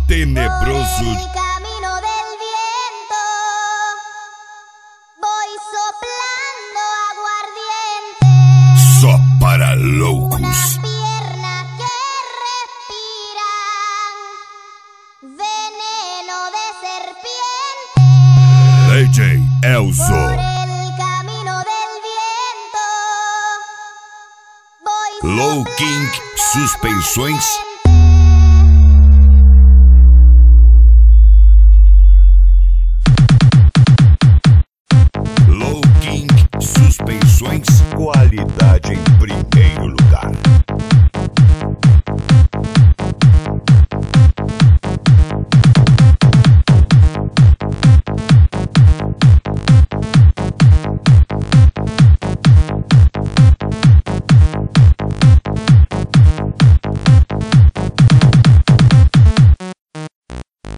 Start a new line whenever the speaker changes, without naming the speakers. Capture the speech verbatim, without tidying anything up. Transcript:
tenebroso.
Por el camino del viento voy soplando aguardiente.
Só para loucos.
Una pierna que respiran veneno de serpiente.
D J Elzo.
Por el camino del viento voy
Low King Suspensões. Low King Suspensões.
Qualidade em